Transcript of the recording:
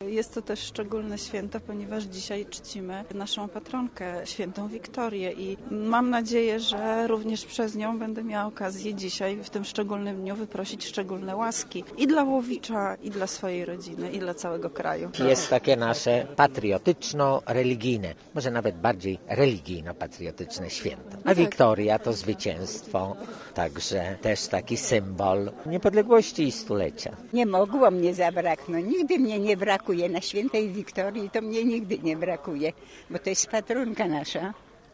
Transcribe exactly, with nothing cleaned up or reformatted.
Jest to też szczególne święto, ponieważ dzisiaj czcimy naszą patronkę, świętą Wiktorię i mam nadzieję, że również przez nią będę miała okazję dzisiaj w tym szczególnym dniu wyprosić szczególne łaski i dla Łowicza, i dla swojej rodziny, i dla całego kraju. Jest takie nasze patriotyczno-religijne, może nawet bardziej religijno-patriotyczne święto. A Wiktoria to zwycięstwo, także też taki symbol niepodległości i stulecia. Nie mogło mnie zabraknąć, nigdy mnie nie brakuje. Na świętej Wiktorii to mnie nigdy nie brakuje, bo to jest patronka nasza.